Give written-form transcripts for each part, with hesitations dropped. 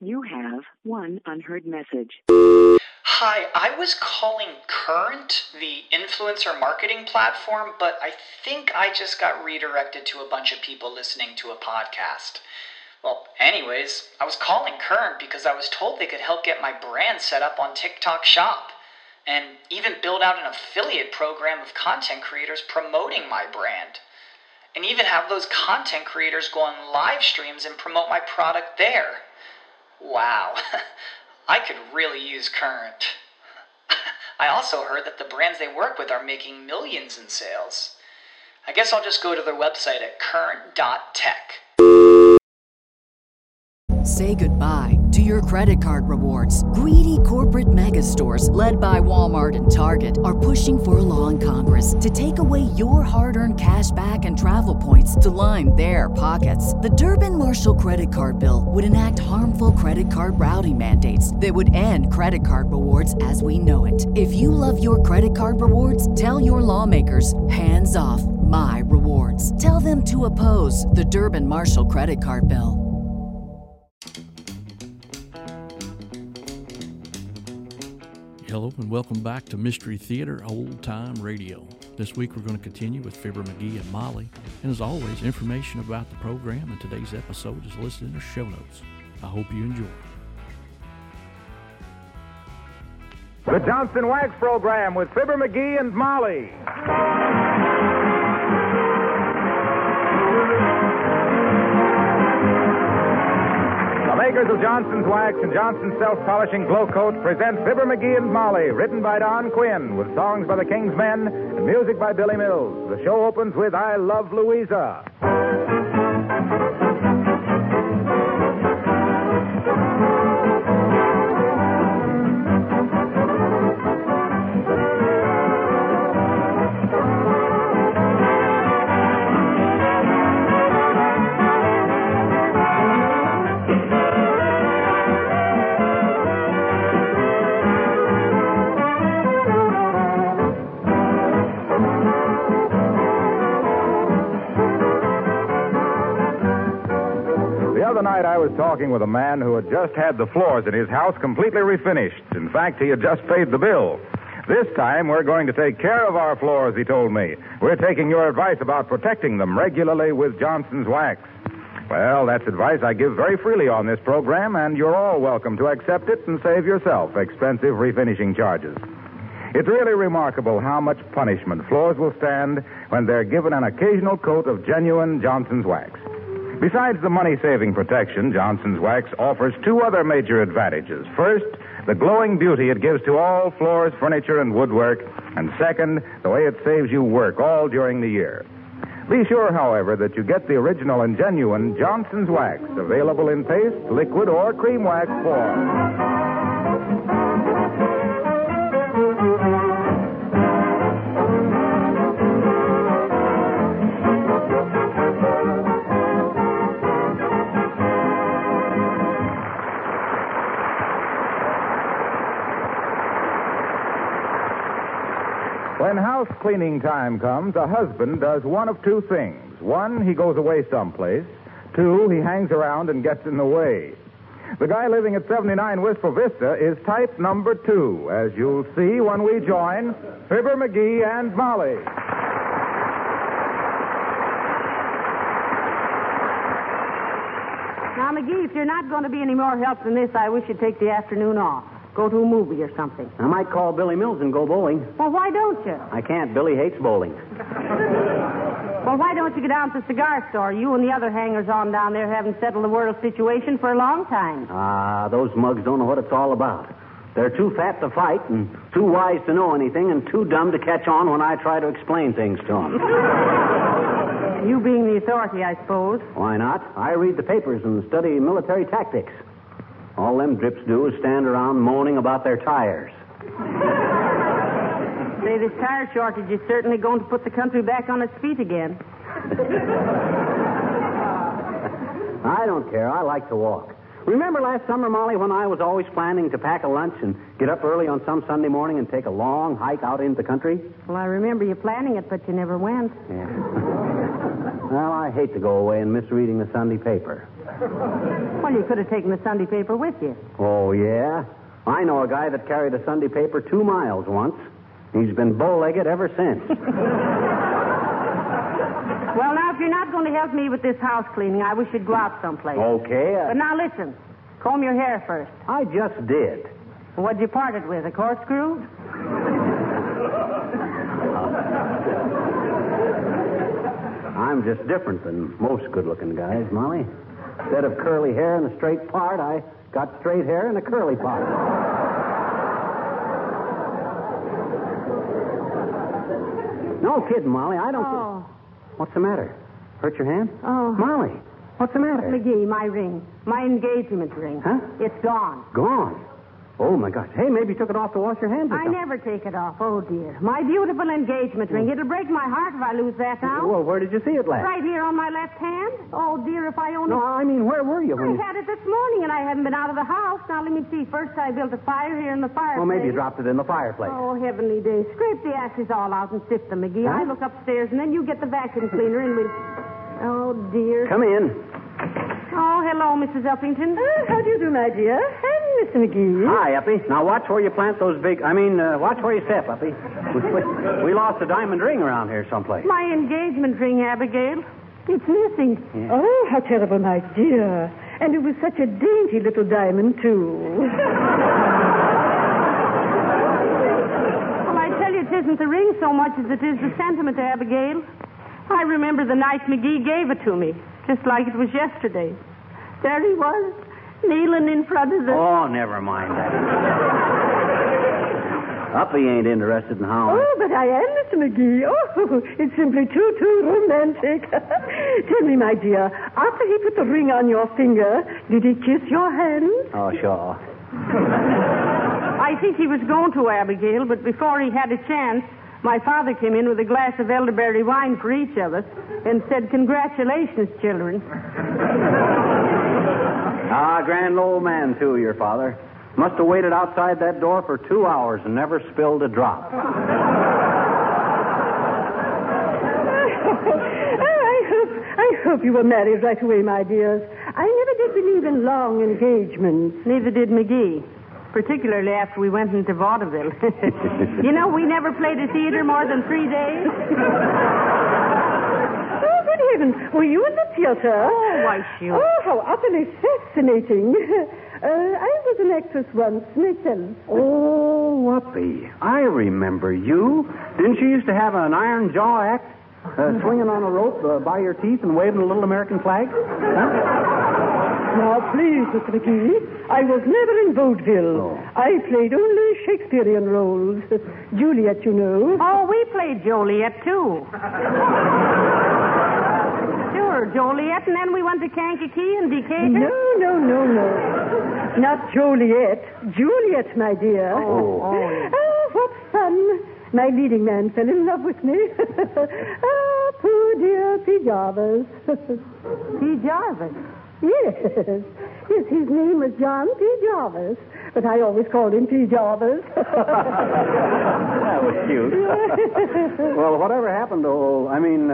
You have one unheard message. Hi, I was calling Current, the influencer marketing platform, but I think I just got redirected to a bunch of people listening to a podcast. Well, anyways, I was calling Current because I was told they could help get my brand set up on TikTok Shop, and even build out an affiliate program of content creators promoting my brand, and even have those content creators go on live streams and promote my product there. Wow, I could really use Current. I also heard that the brands they work with are making millions in sales. I guess I'll just go to their website at current.tech. Say goodbye to your credit card rewards. Greedy corporate mega stores, led by Walmart and Target, are pushing for a law in Congress to take away your hard-earned cash back and travel points to line their pockets. The Durbin-Marshall credit card bill would enact harmful credit card routing mandates that would end credit card rewards as we know it. If you love your credit card rewards, tell your lawmakers, hands off my rewards. Tell them to oppose the Durbin-Marshall credit card bill. Hello and welcome back to Mystery Theater Old Time Radio. This week we're going to continue with Fibber McGee and Molly, and as always, information about the program and today's episode is listed in the show notes. I hope you enjoy. The Johnson Wax Program with Fibber McGee and Molly. The makers of Johnson's Wax and Johnson's Self-Polishing Glow Coat present Fibber McGee and Molly, written by Don Quinn, with songs by the King's Men and music by Billy Mills. The show opens with I Love Louisa. I was talking with a man who had just had the floors in his house completely refinished. In fact, he had just paid the bill. This time, we're going to take care of our floors, he told me. We're taking your advice about protecting them regularly with Johnson's Wax. Well, that's advice I give very freely on this program, and you're all welcome to accept it and save yourself expensive refinishing charges. It's really remarkable how much punishment floors will stand when they're given an occasional coat of genuine Johnson's Wax. Besides the money-saving protection, Johnson's Wax offers two other major advantages. First, the glowing beauty it gives to all floors, furniture, and woodwork. And second, the way it saves you work all during the year. Be sure, however, that you get the original and genuine Johnson's Wax, available in paste, liquid, or cream wax form. When house cleaning time comes, a husband does one of two things. One, he goes away someplace. Two, he hangs around and gets in the way. The guy living at 79 Wistful Vista is type number 2, as you'll see when we join Fibber McGee and Molly. Now, McGee, if you're not going to be any more help than this, I wish you'd take the afternoon off. Go to a movie or something. I might call Billy Mills and go bowling. Well, why don't you? I can't. Billy hates bowling. Well, why don't you go down to the cigar store? You and the other hangers-on down there haven't settled the world situation for a long time. Those mugs don't know what it's all about. They're too fat to fight and too wise to know anything and too dumb to catch on when I try to explain things to them. You being the authority, I suppose. Why not? I read the papers and study military tactics. All them drips do is stand around moaning about their tires. Say, this tire shortage is certainly going to put the country back on its feet again. I don't care. I like to walk. Remember last summer, Molly, when I was always planning to pack a lunch and get up early on some Sunday morning and take a long hike out into the country? Well, I remember you planning it, but you never went. Yeah. Well, I hate to go away and miss reading the Sunday paper. Well, you could have taken the Sunday paper with you. Oh, yeah? I know a guy that carried a Sunday paper 2 miles once. He's been bow-legged ever since. Well, now, if you're not going to help me with this house cleaning, I wish you'd go out someplace. Okay. But now, listen. Comb your hair first. I just did. What'd you part it with, a corkscrew? I'm just different than most good-looking guys, Molly. Instead of curly hair in a straight part, I got straight hair in a curly part. No kidding, Molly. I don't... Oh. What's the matter? Hurt your hand? Oh. Molly, what's the matter? McGee, my ring. My engagement ring. Huh? It's gone. Gone. Oh, my gosh. Hey, maybe you took it off to wash your hands or I something. never take it off. Oh, dear. My beautiful engagement ring. It'll break my heart if I lose that now. Well, where did you see it last? Right here on my left hand. Oh, dear, if I only... No, I mean, where were you when I had it this morning, and I haven't been out of the house. Now, let me see. First, I built a fire here in the fireplace. Well, maybe you dropped it in the fireplace. Oh, heavenly days. Scrape the ashes all out and sift them, McGee. Huh? I look upstairs, and then you get the vacuum cleaner, and we'll... Oh, dear. Come in. Oh, hello, Mrs. Uppington. How do you do, my dear? And Mr. McGee. Hi, Uppy. Now, watch where you plant those big... watch where you step, Uppy. We lost a diamond ring around here someplace. My engagement ring, Abigail. It's missing. Yeah. Oh, how terrible, my dear. And it was such a dainty little diamond, too. Well, I tell you, it isn't the ring so much as it is the sentiment, Abigail. I remember the night McGee gave it to me, just like it was yesterday. There he was, kneeling in front of the... Oh, never mind that. Uppy ain't interested in how... Oh, but I am, Mr. McGee. Oh, it's simply too romantic. Tell me, my dear, after he put the ring on your finger, did he kiss your hand? Oh, sure. I think he was going to, Abigail, but before he had a chance, my father came in with a glass of elderberry wine for each of us and said, "Congratulations, children." Grand old man, too, your father. Must have waited outside that door for 2 hours and never spilled a drop. I hope you were married right away, my dears. I never did believe in long engagements. Neither did McGee, particularly after we went into vaudeville. You know, we never played a theater more than 3 days. Oh, good heavens. Were you in the theater? Oh, why, sure. Oh, how utterly fascinating. I was an actress once myself. Oh, Uppy. I remember you. Didn't you used to have an iron jaw act? Swinging on a rope by your teeth and waving a little American flag? Huh? Now, please, Mr. McGee, I was never in vaudeville. Oh. I played only Shakespearean roles. Juliet, you know. Oh, we played Joliet, too. Sure, Joliet, and then we went to Kankakee and Decatur. No. Not Joliet. Juliet, my dear. Oh. Oh, what fun. My leading man fell in love with me. Oh, poor dear P. Jarvis. P. Jarvis? Yes, his name was John P. Jarvis, but I always called him P. Jarvis. That was cute. Well, whatever happened to...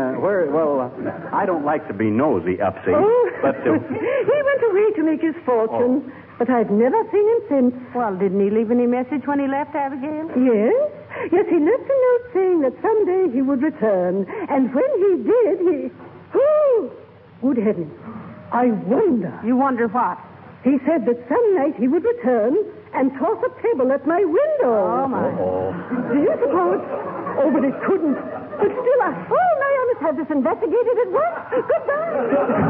I don't like to be nosy, Upsy. Oh, but... he went away to make his fortune, but I've never seen him since. Well, didn't he leave any message when he left, Abigail? Yes, he left a note saying that someday he would return, and when he did, he... Oh, good heavens. I wonder. You wonder what? He said that some night he would return and toss a pebble at my window. Oh, my. Do you suppose? Oh, but it couldn't. But still, I must have this investigated at once. Goodbye.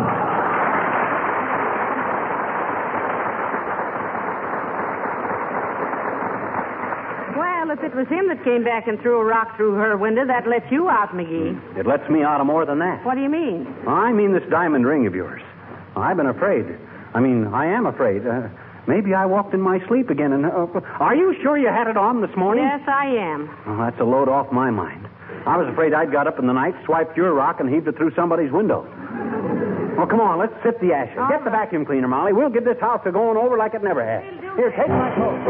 Well, if it was him that came back and threw a rock through her window, that lets you out, McGee. It lets me out of more than that. What do you mean? I mean this diamond ring of yours. I've been afraid. I am afraid. Maybe I walked in my sleep again. And are you sure you had it on this morning? Yes, I am. Oh, that's a load off my mind. I was afraid I'd got up in the night, swiped your rock, and heaved it through somebody's window. Well, come on, let's sift the ashes. Get the vacuum cleaner, Molly. We'll get this house to going over like it never has. Here, take my coat.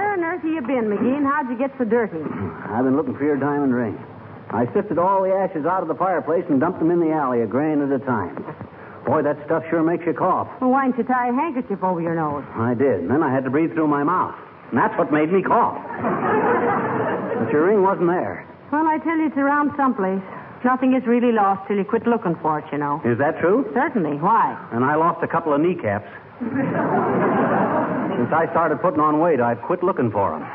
Where on earth have you been, McGee, and how'd you get so dirty? I've been looking for your diamond ring. I sifted all the ashes out of the fireplace and dumped them in the alley, a grain at a time. Boy, that stuff sure makes you cough. Well, why didn't you tie a handkerchief over your nose? I did, and then I had to breathe through my mouth. And that's what made me cough. But your ring wasn't there. Well, I tell you, it's around someplace. Nothing is really lost till you quit looking for it, you know. Is that true? Certainly. Why? And I lost a couple of kneecaps. Since I started putting on weight, I've quit looking for them.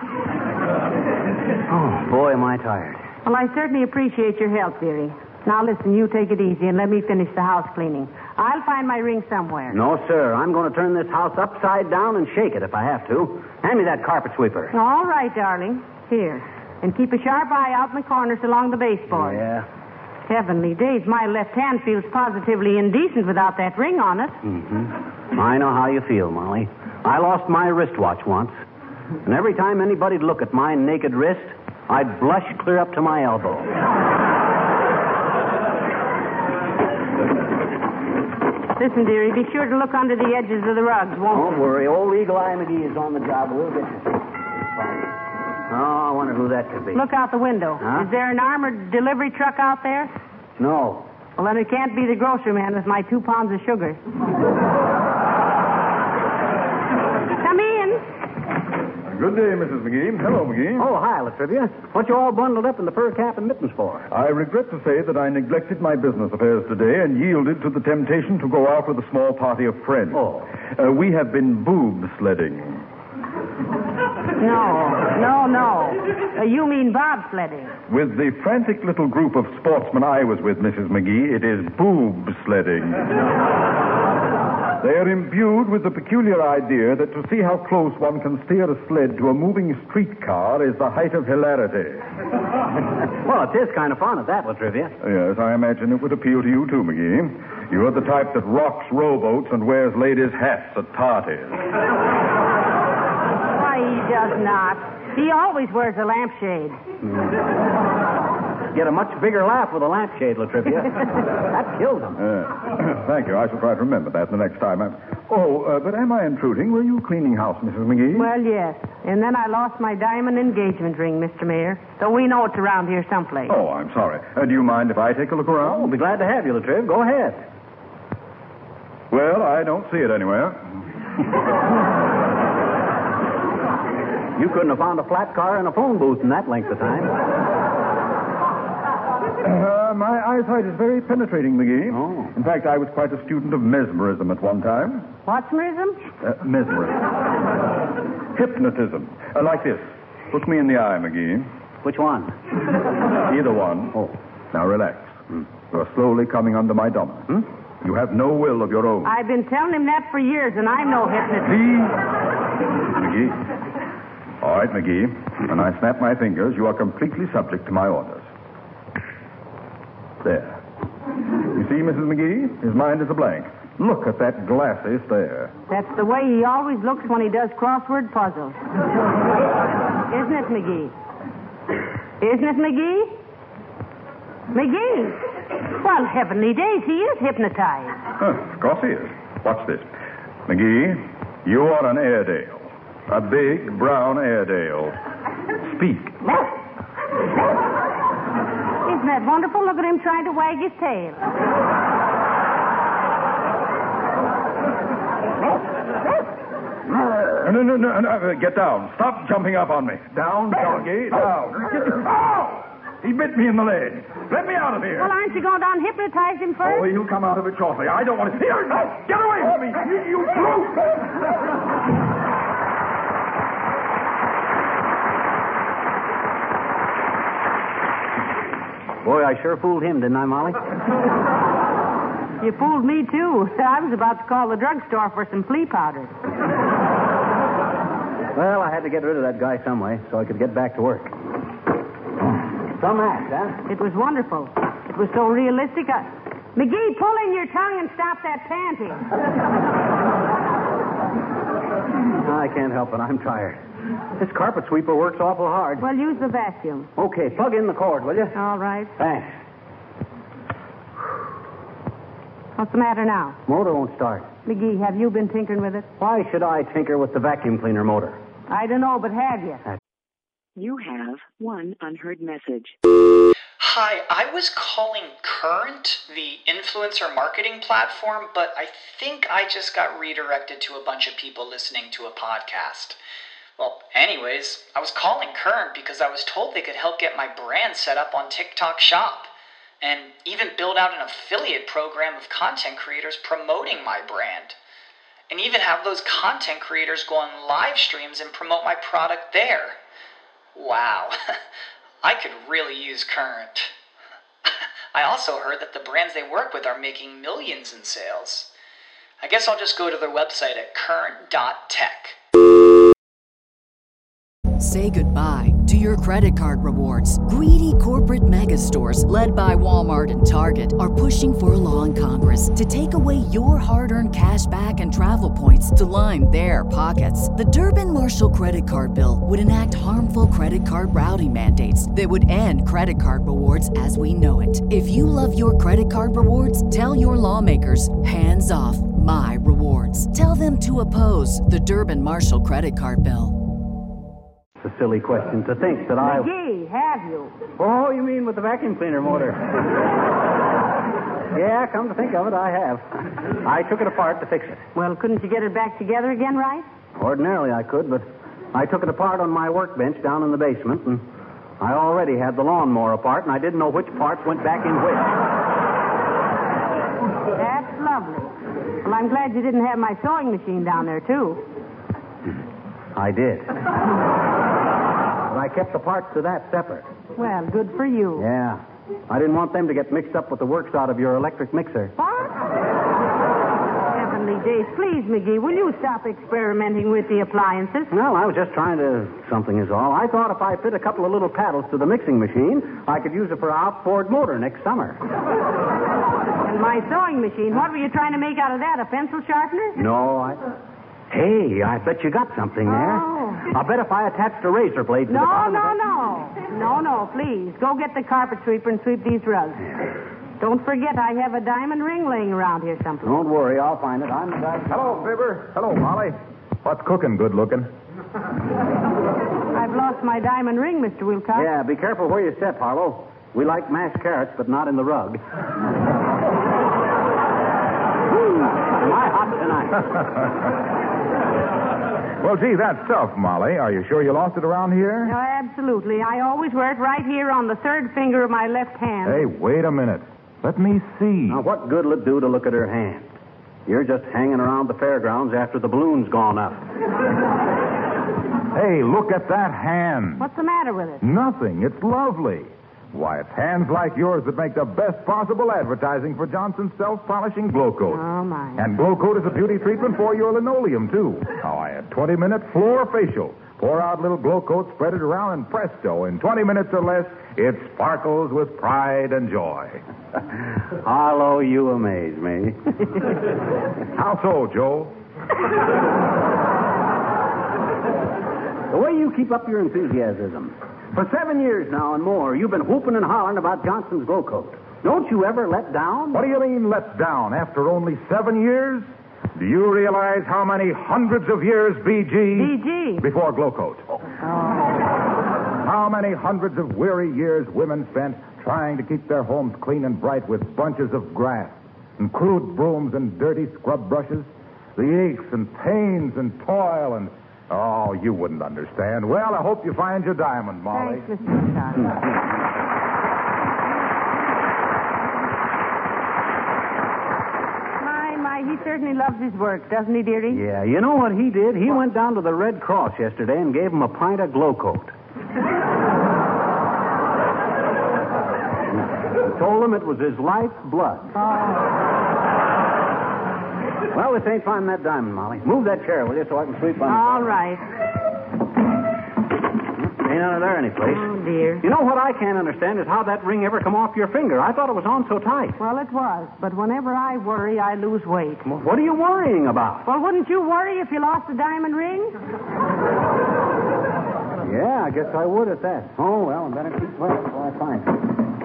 Oh, boy, am I tired. Well, I certainly appreciate your help, dearie. Now, listen, you take it easy and let me finish the house cleaning. I'll find my ring somewhere. No, sir. I'm going to turn this house upside down and shake it if I have to. Hand me that carpet sweeper. All right, darling. Here. And keep a sharp eye out in the corners along the baseboard. Yeah. Heavenly days, my left hand feels positively indecent without that ring on it. Mm-hmm. I know how you feel, Molly. I lost my wristwatch once. And every time anybody'd look at my naked wrist, I'd blush clear up to my elbow. Listen, dearie, be sure to look under the edges of the rugs, won't you? Don't worry. Old Eagle Eye McGee is on the job. We'll get you. Oh, I wonder who that could be. Look out the window. Huh? Is there an armored delivery truck out there? No. Well, then it can't be the grocery man with my 2 pounds of sugar. Come in. Good day, Mrs. McGee. Hello, McGee. Oh, hi, Latrivia. What you all bundled up in the fur cap and mittens for? I regret to say that I neglected my business affairs today and yielded to the temptation to go out with a small party of friends. Oh. We have been boob sledding. No. You mean bobsledding. With the frantic little group of sportsmen I was with, Mrs. McGee, it is boob sledding. They are imbued with the peculiar idea that to see how close one can steer a sled to a moving streetcar is the height of hilarity. Well, it is kind of fun at that, Latrivia. Yes, I imagine it would appeal to you too, McGee. You're the type that rocks rowboats and wears ladies' hats at parties. Why, he does not. He always wears a lampshade. Get a much bigger laugh with a lampshade, Latrivia. That kills him. Thank you. I shall try to remember that the next time. But am I intruding? Were you cleaning house, Mrs. McGee? Well, yes. And then I lost my diamond engagement ring, Mr. Mayor. So we know it's around here someplace. Oh, I'm sorry. Do you mind if I take a look around? Oh, I'll be glad to have you, Latriv. Go ahead. Well, I don't see it anywhere. You couldn't have found a flat car and a phone booth in that length of time. My eyesight is very penetrating, McGee. Oh. In fact, I was quite a student of mesmerism at one time. What's mesmerism? Mesmerism. Hypnotism. Like this. Look me in the eye, McGee. Which one? Either one. Oh. Now relax. You're slowly coming under my dominance. You have no will of your own. I've been telling him that for years, and I'm no hypnotist. Please. McGee. All right, McGee. When I snap my fingers, you are completely subject to my orders. There. You see, Mrs. McGee? His mind is a blank. Look at that glassy stare. That's the way he always looks when he does crossword puzzles. Isn't it, McGee? Isn't it, McGee? McGee! Well, heavenly days, he is hypnotized. Of course he is. Watch this. McGee, you are an Airedale. A big, brown Airedale. Speak. Isn't that wonderful? Look at him trying to wag his tail. No. Get down. Stop jumping up on me. Down, doggy, down. Oh! He bit me in the leg. Let me out of here. Well, aren't you going to unhypnotize him first? Oh, he'll come out of it shortly. I don't want to... Here! Get away from me! You brute! Boy, I sure fooled him, didn't I, Molly? You fooled me, too. I was about to call the drugstore for some flea powder. Well, I had to get rid of that guy some way so I could get back to work. Some act, huh? It was wonderful. It was so realistic. McGee, pull in your tongue and stop that panting. I can't help it. I'm tired. This carpet sweeper works awful hard. Well, use the vacuum. Okay, plug in the cord, will you? All right. Thanks. What's the matter now? Motor won't start. McGee, have you been tinkering with it? Why should I tinker with the vacuum cleaner motor? I don't know, but have you? You have one unheard message. Hi, I was calling Current, the influencer marketing platform, but I think I just got redirected to a bunch of people listening to a podcast. Well, anyways, I was calling Current because I was told they could help get my brand set up on TikTok Shop, and even build out an affiliate program of content creators promoting my brand, and even have those content creators go on live streams and promote my product there. Wow, I could really use Current. I also heard that the brands they work with are making millions in sales. I guess I'll just go to their website at current.tech. Say goodbye to your credit card rewards. Greedy corporate mega stores, led by Walmart and Target, are pushing for a law in Congress to take away your hard-earned cash back and travel points to line their pockets. The Durbin-Marshall credit card bill would enact harmful credit card routing mandates that would end credit card rewards as we know it. If you love your credit card rewards, tell your lawmakers, hands off my rewards. Tell them to oppose the Durbin-Marshall credit card bill. It's a silly question to think that I... McGee, have you? Oh, you mean with the vacuum cleaner motor? Yeah, come to think of it, I have. I took it apart to fix it. Well, couldn't you get it back together again, right? Ordinarily I could, but I took it apart on my workbench down in the basement, and I already had the lawnmower apart, and I didn't know which parts went back in which. That's lovely. Well, I'm glad you didn't have my sewing machine down there, too. I did. But I kept the parts to that separate. Well, good for you. Yeah. I didn't want them to get mixed up with the works out of your electric mixer. What? Heavenly days. Please, McGee, will you stop experimenting with the appliances? Well, I was just trying to... Something is all. I thought if I fit a couple of little paddles to the mixing machine, I could use it for an outboard motor next summer. And my sewing machine, what were you trying to make out of that, a pencil sharpener? No, Hey, I bet you got something there. Oh. I'll bet if I attached a razor blade to the bottom of it... No, please. Go get the carpet sweeper and sweep these rugs. Yeah. Don't forget, I have a diamond ring laying around here someplace. Don't worry, I'll find it. I'm the guy... Hello, Fibber. Hello, Molly. What's cooking, good looking? I've lost my diamond ring, Mr. Wilcox. Yeah, be careful where you step, Harlow. We like mashed carrots, but not in the rug. Am I hot tonight? Well, gee, that's tough, Molly. Are you sure you lost it around here? No, absolutely. I always wear it right here on the third finger of my left hand. Hey, wait a minute. Let me see. Now, what good will it do to look at her hand? You're just hanging around the fairgrounds after the balloon's gone up. Hey, look at that hand. What's the matter with it? Nothing. It's lovely. Why, it's hands like yours that make the best possible advertising for Johnson's self-polishing Glow Coat. Oh, my. And Glow Coat is a beauty treatment for your linoleum, too. Now, I had 20-minute floor facial. Pour out a little Glow Coat, spread it around, and presto, in 20 minutes or less, it sparkles with pride and joy. Harlow, you amaze me. How so, Joe? The way you keep up your enthusiasm. For 7 years now and more, you've been whooping and hollering about Johnson's Glow Coat. Don't you ever let down? What do you mean, let down? After only 7 years? Do you realize how many hundreds of years, BG? Before Glow Coat? Oh. How many hundreds of weary years women spent trying to keep their homes clean and bright with bunches of grass and crude brooms and dirty scrub brushes? The aches and pains and toil and... Oh, you wouldn't understand. Well, I hope you find your diamond, Molly. Thanks, Mr. Wilcox. He certainly loves his work, doesn't he, dearie? Yeah, you know what he did? He went down to the Red Cross yesterday and gave him a pint of Glow Coat. Told him it was his life's blood. Well, this ain't finding that diamond, Molly. Move that chair, will you, so I can sweep on it. All right. Ain't under there anyplace. Oh, dear. You know what I can't understand is how that ring ever come off your finger. I thought it was on so tight. Well, it was. But whenever I worry, I lose weight. Well, what are you worrying about? Well, wouldn't you worry if you lost a diamond ring? Yeah, I guess I would at that. Oh, well, I better keep well until I find it.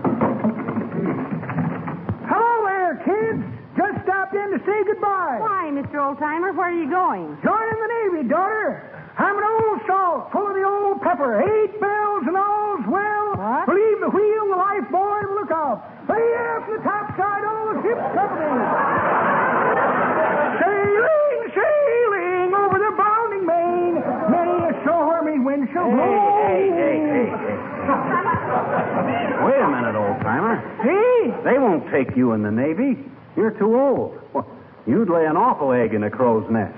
Hello there, kids. Just stopped in to say goodbye. Why, Mr. Oldtimer, where are you going? Joining the Navy, daughter. I'm an old salt full of the old pepper. 8 bells and all's well. What? Leave the wheel, the life buoy, and look out. Lay aft the topside, all the ship's company. Sailing, sailing over the bounding main. Many a stormy wind shall blow. Hey. Wait a minute, old-timer. See? They won't take you in the Navy. You're too old. Well, you'd lay an awful egg in a crow's nest.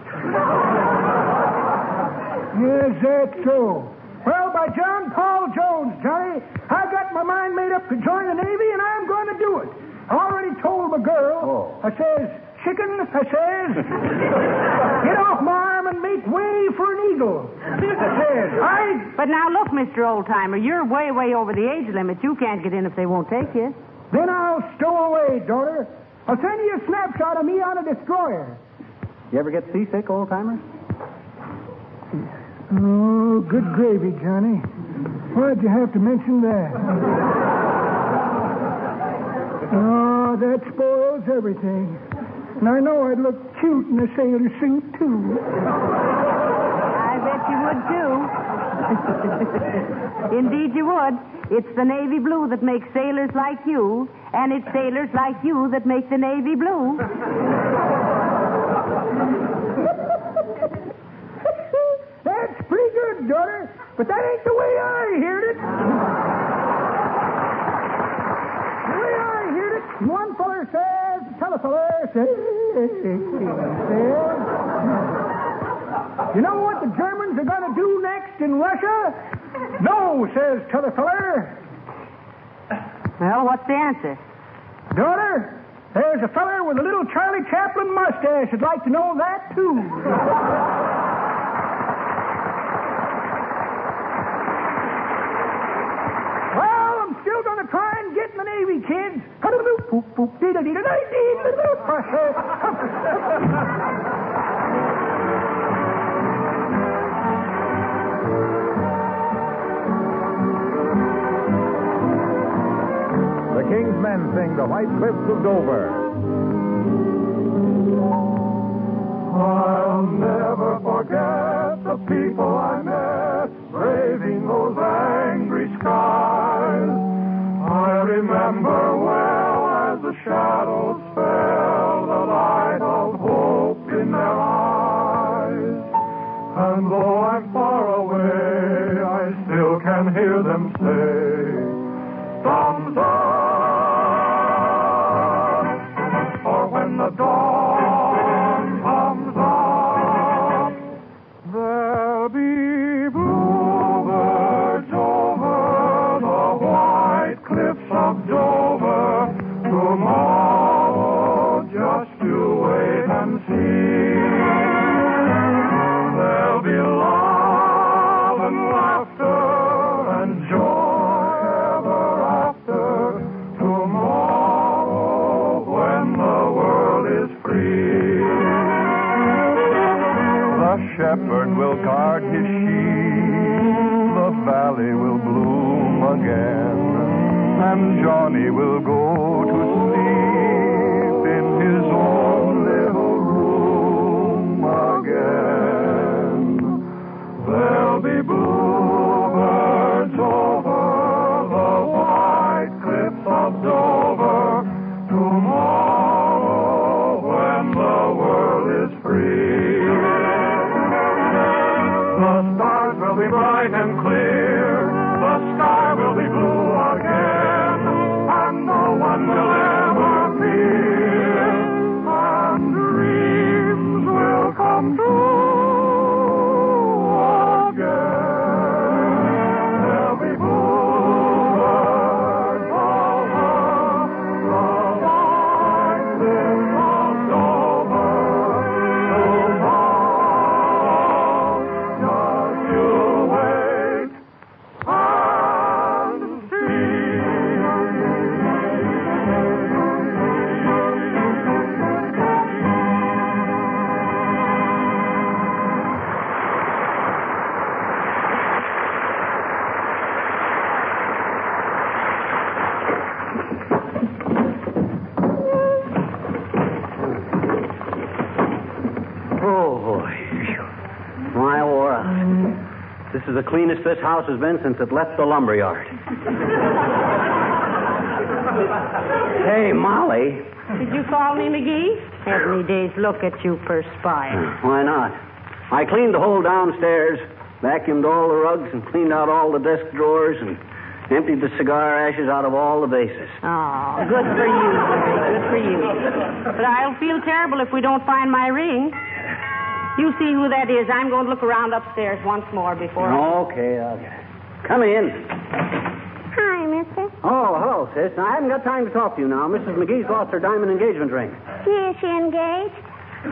Yes, that's so. Well, by John Paul Jones, Johnny, I got my mind made up to join the Navy, and I'm going to do it. I already told my girl. Oh. I says, chicken, I says, get off my arm and make way for an eagle. I says, But now look, Mr. Oldtimer, you're way, way over the age limit. You can't get in if they won't take you. Then I'll stow away, daughter. I'll send you a snapshot of me on a destroyer. You ever get seasick, old-timer? Oh, good gravy, Johnny. Why'd you have to mention that? Oh, that spoils everything. And I know I'd look cute in a sailor suit, too. I bet you would, too. Indeed you would. It's the navy blue that makes sailors like you, and it's sailors like you that make the navy blue. That's pretty good, daughter, but that ain't the way I heard it. The way I heard it, one feller says, t'other feller says, you know what the Germans are going to do next in Russia? No, says t'other feller. Well, what's the answer? Daughter, there's a feller with a little Charlie Chaplin mustache that'd like to know that, too. Still gonna try and get in the Navy, kids. The King's Men sing The White Cliffs of Dover. I'll never forget the people I met braving those angry skies. I remember well as the shadows fell, the light of hope in their eyes. And though I'm far away, I still can hear them say, thumbs up, for when the dawn comes up, there'll be bluebirds over the white cliffs of Dover. Tomorrow, just you wait and see. There'll be love and laughter and joy ever after. Tomorrow, when the world is free. The shepherd will guard his sheep. The valley will bloom again. And Johnny will go to sleep in his own little room again. There'll be bluebirds over the white cliffs of Dover. Tomorrow, when the world is free. The stars will be bright and clear. The sky will be blue again. And no one will This is the cleanest this house has been since it left the lumberyard. Hey, Molly. Did you call me, McGee? Heavenly days, look at you perspire. Why not? I cleaned the whole downstairs, vacuumed all the rugs, and cleaned out all the desk drawers, and emptied the cigar ashes out of all the vases. Oh, good for you, Larry. Good for you. But I'll feel terrible if we don't find my ring. You see who that is. I'm going to look around upstairs once more before Okay. Come in. Hi, mister. Oh, hello, sis. Now, I haven't got time to talk to you now. Mrs. McGee's lost her diamond engagement ring. Is she engaged?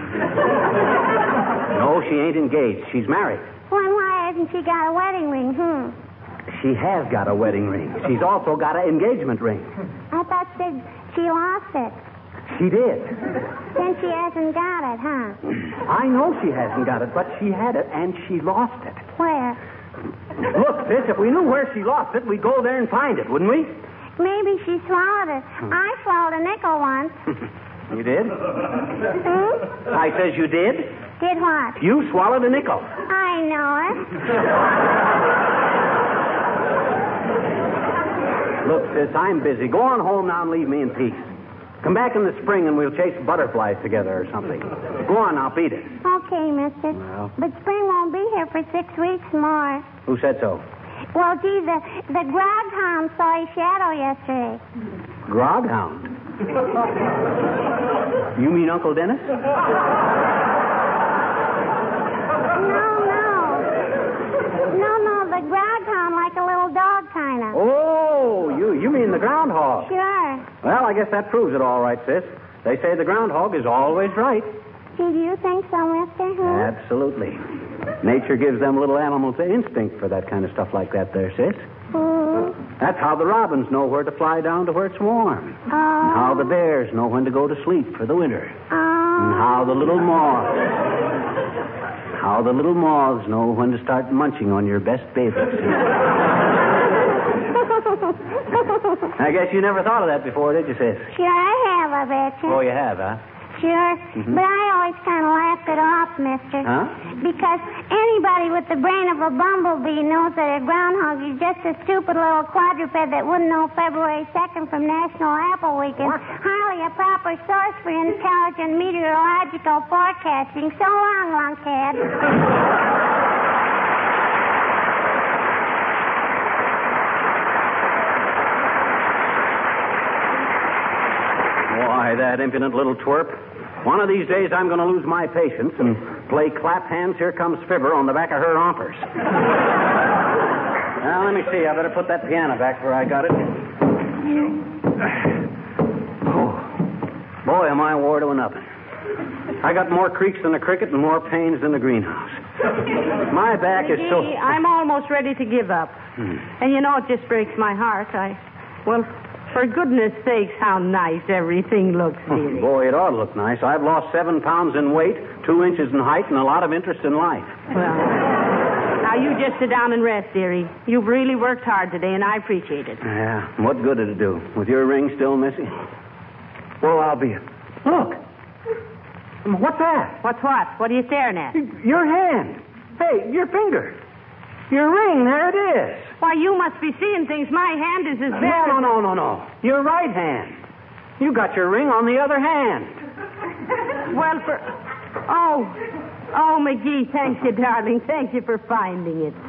No, she ain't engaged. She's married. Well, why hasn't she got a wedding ring, She has got a wedding ring. She's also got an engagement ring. I thought she lost it. She did. Then she hasn't got it, huh? I know she hasn't got it, but she had it, and she lost it. Where? Look, sis, if we knew where she lost it, we'd go there and find it, wouldn't we? Maybe she swallowed it. I swallowed a nickel once. You did? I says you did? Did what? You swallowed a nickel. I know it. Look, sis, I'm busy. Go on home now and leave me in peace. Come back in the spring and we'll chase butterflies together or something. Go on now, beat it. Okay, mister. Well. But spring won't be here for 6 weeks more. Who said so? Well, gee, the groghound saw his shadow yesterday. Groghound? You mean Uncle Dennis? No, the groghound, like a little dog, kind of. Oh, you mean the groundhog? Sure. Well, I guess that proves it all right, sis. They say the groundhog is always right. Do you think so, mister? Absolutely. Nature gives them little animals an instinct for that kind of stuff like that there, sis. That's how the robins know where to fly down to where it's warm. And how the bears know when to go to sleep for the winter. And how the little moths know when to start munching on your best babies. I guess you never thought of that before, did you, sis? Sure, I have, I bet you. Oh, you have, huh? Sure. But I always kind of laughed it off, mister. Huh? Because anybody with the brain of a bumblebee knows that a groundhog is just a stupid little quadruped that wouldn't know February 2nd from National Apple Week and hardly a proper source for intelligent meteorological forecasting. So long, lunkhead. Why, that impudent little twerp. One of these days I'm going to lose my patience and play clap hands, here comes Fibber on the back of her rompers. Now, let me see. I better put that piano back where I got it. Oh, boy, am I wore to a nubbin. I got more creaks than a cricket and more pains than a greenhouse. My back is so... I'm almost ready to give up. And you know, it just breaks my heart. Well, for goodness sakes, how nice everything looks, dearie. Boy, it ought to look nice. I've lost 7 pounds in weight, 2 inches in height, and a lot of interest in life. Well, now you just sit down and rest, dearie. You've really worked hard today, and I appreciate it. Yeah, what good did it do? With your ring still missing? Well, I'll be it. Look. What's that? What's what? What are you staring at? Your hand. Hey, your finger. Your ring, there it is. Why, you must be seeing things. My hand is as bare... No. Your right hand. You got your ring on the other hand. Well, Oh, McGee, thank you, darling. Thank you for finding it.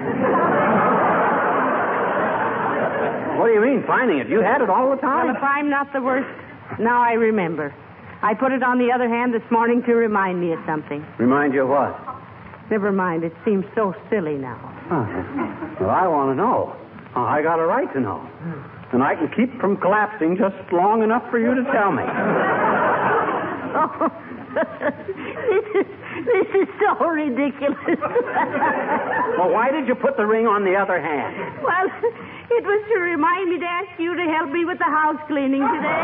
What do you mean, finding it? You had it all the time? Well, if I'm not the worst... Now I remember. I put it on the other hand this morning to remind me of something. Remind you of what? Never mind. It seems so silly now. Well, I want to know. I got a right to know. And I can keep from collapsing just long enough for you to tell me. This is so ridiculous. Well, why did you put the ring on the other hand? Well, it was to remind me to ask you to help me with the house cleaning today.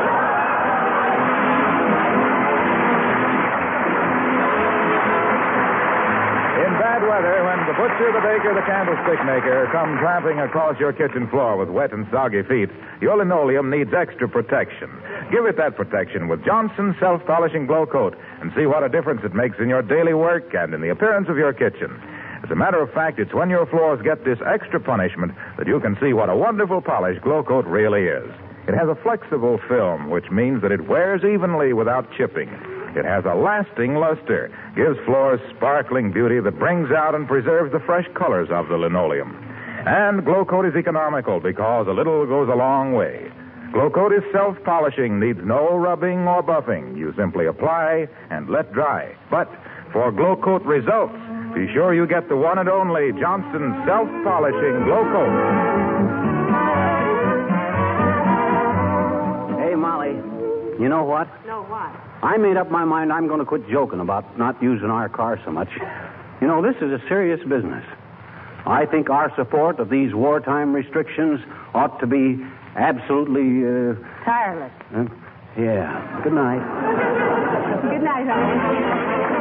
In bad weather, when the butcher, the baker, the candlestick maker come tramping across your kitchen floor with wet and soggy feet, your linoleum needs extra protection. Give it that protection with Johnson's self-polishing glow coat and see what a difference it makes in your daily work and in the appearance of your kitchen. As a matter of fact, it's when your floors get this extra punishment that you can see what a wonderful polish Glow Coat really is. It has a flexible film, which means that it wears evenly without chipping. It has a lasting luster, gives floors sparkling beauty that brings out and preserves the fresh colors of the linoleum. And Glow Coat is economical because a little goes a long way. Glow Coat is self-polishing, needs no rubbing or buffing. You simply apply and let dry. But for Glow Coat results, be sure you get the one and only Johnson Self-Polishing Glow Coat. Hey, Molly, you know what? No, what? I made up my mind I'm going to quit joking about not using our car so much. You know, this is a serious business. I think our support of these wartime restrictions ought to be absolutely... tireless. Yeah. Good night. Good night, honey.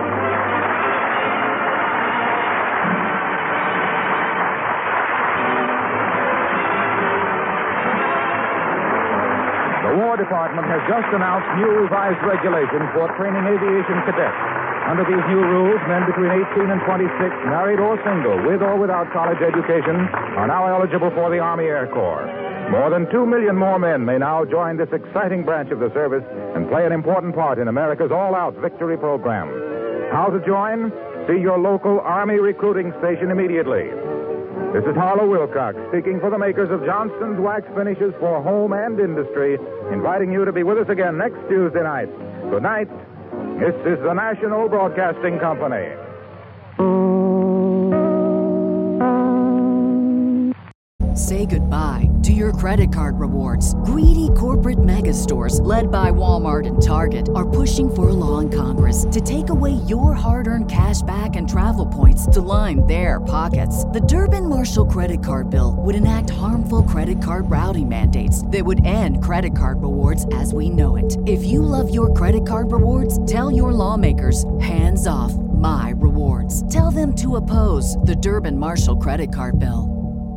The War Department has just announced new revised regulations for training aviation cadets. Under these new rules, men between 18 and 26, married or single, with or without college education, are now eligible for the Army Air Corps. More than 2 million more men may now join this exciting branch of the service and play an important part in America's all-out victory program. How to join? See your local Army recruiting station immediately. This is Harlow Wilcox speaking for the makers of Johnson's Wax Finishes for Home and Industry, inviting you to be with us again next Tuesday night. Good night. This is the National Broadcasting Company. Say goodbye to your credit card rewards. Greedy corporate mega stores, led by Walmart and Target, are pushing for a law in Congress to take away your hard-earned cash back and travel points to line their pockets. The Durbin-Marshall credit card bill would enact harmful credit card routing mandates that would end credit card rewards as we know it. If you love your credit card rewards, tell your lawmakers, hands off my rewards. Tell them to oppose the Durbin-Marshall credit card bill.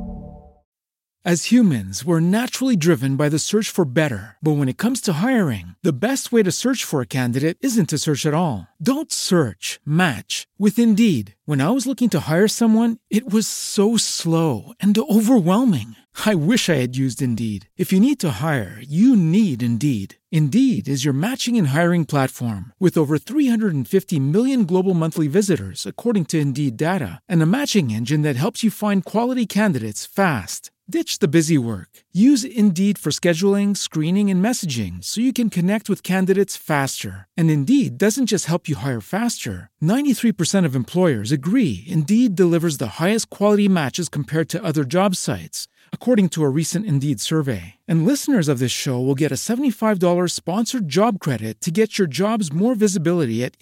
As humans, we're naturally driven by the search for better. But when it comes to hiring, the best way to search for a candidate isn't to search at all. Don't search, match with Indeed. When I was looking to hire someone, it was so slow and overwhelming. I wish I had used Indeed. If you need to hire, you need Indeed. Indeed is your matching and hiring platform with over 350 million global monthly visitors, according to Indeed data, and a matching engine that helps you find quality candidates fast. Ditch the busy work. Use Indeed for scheduling, screening, and messaging so you can connect with candidates faster. And Indeed doesn't just help you hire faster. 93% of employers agree Indeed delivers the highest quality matches compared to other job sites, according to a recent Indeed survey. And listeners of this show will get a $75 sponsored job credit to get your jobs more visibility at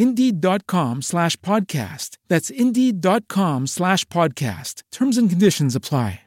Indeed.com/podcast. That's Indeed.com/podcast. Terms and conditions apply.